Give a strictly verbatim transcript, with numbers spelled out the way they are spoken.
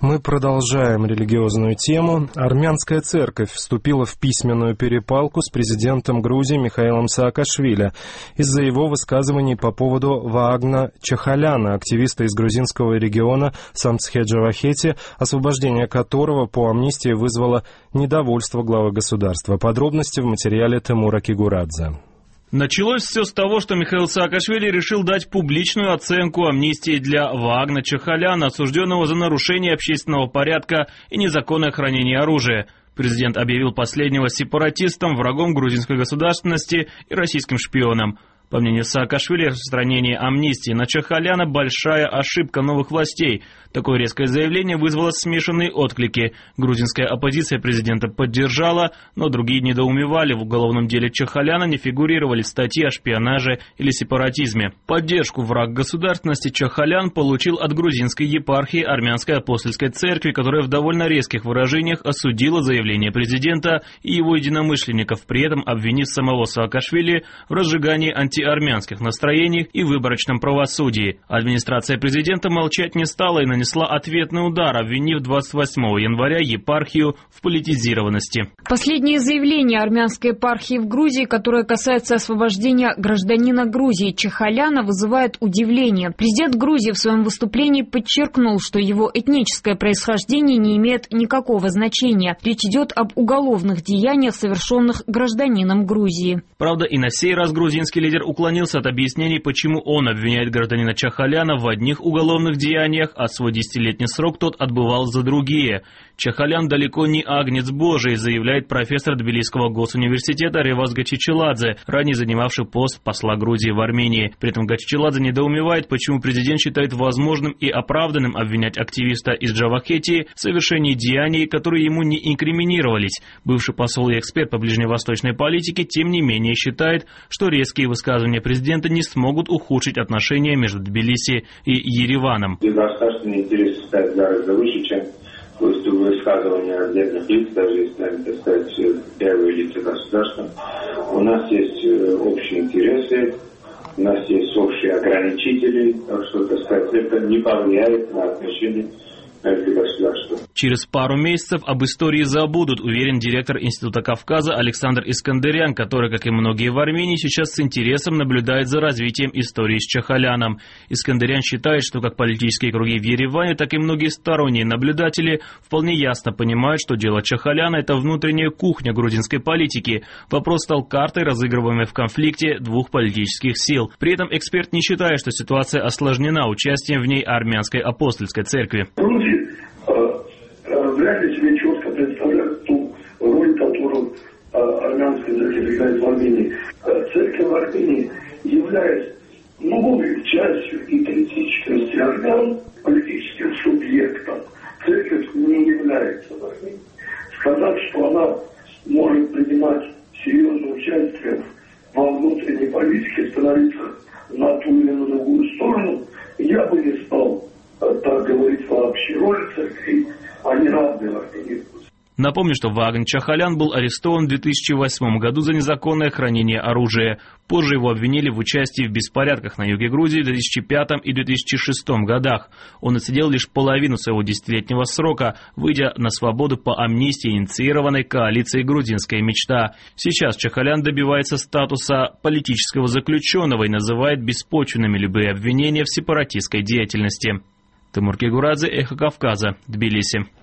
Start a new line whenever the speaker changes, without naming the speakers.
Мы продолжаем религиозную тему. Армянская церковь вступила в письменную перепалку с президентом Грузии Михаилом Саакашвили из-за его высказываний по поводу Ваагна Чахаляна, активиста из грузинского региона Самцхе-Джавахети, освобождение которого по амнистии вызвало недовольство главы государства. Подробности в материале Тимура Кигурадзе.
Началось все с того, что Михаил Саакашвили решил дать публичную оценку амнистии для Ваагна Чахаляна, осужденного за нарушение общественного порядка и незаконное хранение оружия. Президент объявил последнего сепаратистом, врагом грузинской государственности и российским шпионом. По мнению Саакашвили, распространение амнистии на Чахаляна – большая ошибка новых властей. Такое резкое заявление вызвало смешанные отклики. Грузинская оппозиция президента поддержала, но другие недоумевали. В уголовном деле Чахаляна не фигурировали статьи о шпионаже или сепаратизме. Поддержку враг государственности Чахалян получил от грузинской епархии Армянской апостольской церкви, которая в довольно резких выражениях осудила заявление президента и его единомышленников, при этом обвинив самого Саакашвили в разжигании антиармянских настроений и выборочном правосудии. Администрация президента молчать не стала и нанесла ответный удар, обвинив двадцать восьмого января епархию в политизированности.
Последнее заявление армянской епархии в Грузии, которое касается освобождения гражданина Грузии Чахаляна, вызывает удивление. Президент Грузии в своем выступлении подчеркнул, что его этническое происхождение не имеет никакого значения. Речь идет об уголовных деяниях, совершенных гражданином Грузии.
Правда, и на сей раз грузинский лидер уклонился от объяснений, почему он обвиняет гражданина Чахаляна в одних уголовных деяниях, а свой десятилетний срок тот отбывал за другие. Чахалян далеко не агнец Божий, заявляет профессор Тбилисского госуниверситета Реваз Гачичеладзе, ранее занимавший пост посла Грузии в Армении. При этом Гачичеладзе недоумевает, почему президент считает возможным и оправданным обвинять активиста из Джавахетии в совершении деяний, которые ему не инкриминировались. Бывший посол и эксперт по ближневосточной политике, тем не менее, считает, что резкие высказывания президента не смогут ухудшить отношения между Тбилиси и Ереваном.
Государственные интересы стоят гораздо выше, чем высказывания отдельных лиц, даже если они, так сказать, первые лица государства. У нас есть общие интересы, у нас есть общие ограничители, так что, так сказать, это не повлияет на отношения между государством.
Через пару месяцев об истории забудут, уверен директор Института Кавказа Александр Искандерян, который, как и многие в Армении, сейчас с интересом наблюдает за развитием истории с Чахаляном. Искандерян считает, что как политические круги в Ереване, так и многие сторонние наблюдатели вполне ясно понимают, что дело Чахаляна – это внутренняя кухня грузинской политики. Вопрос стал картой, разыгрываемой в конфликте двух политических сил. При этом эксперт не считает, что ситуация осложнена участием в ней армянской апостольской церкви.
Вряд ли себе четко представляют ту роль, которую э, армянская церковь играет в Армении. Церковь в Армении, являясь новой частью идентичности армян, политическим субъектом, церковь не является в Армении. Сказать, что она может принимать серьезное участие во внутренней политике, становиться на ту или на другую сторону, я бы не стал так говорить вообще. Роль церкви, они разные в Армении.
Напомню, что Ваагн Чахалян был арестован в две тысячи восьмом году за незаконное хранение оружия. Позже его обвинили в участии в беспорядках на юге Грузии в две тысячи пятом и две тысячи шестом годах. Он отсидел лишь половину своего десятилетнего срока, выйдя на свободу по амнистии, инициированной коалицией «Грузинская мечта». Сейчас Чахалян добивается статуса политического заключенного и называет беспочвенными любые обвинения в сепаратистской деятельности. Тимур Кигурадзе, Эхо Кавказа, Тбилиси.